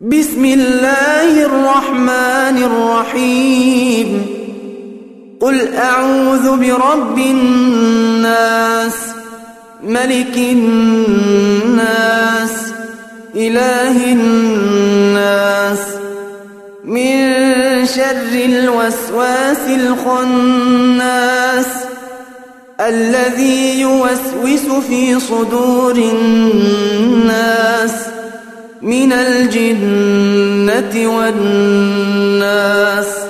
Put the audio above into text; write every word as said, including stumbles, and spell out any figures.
بسم الله الرحمن الرحيم قل أعوذ برب الناس ملك الناس إله الناس من شر الوسواس الخناس الذي يوسوس في صدور الناس من الجنة والناس.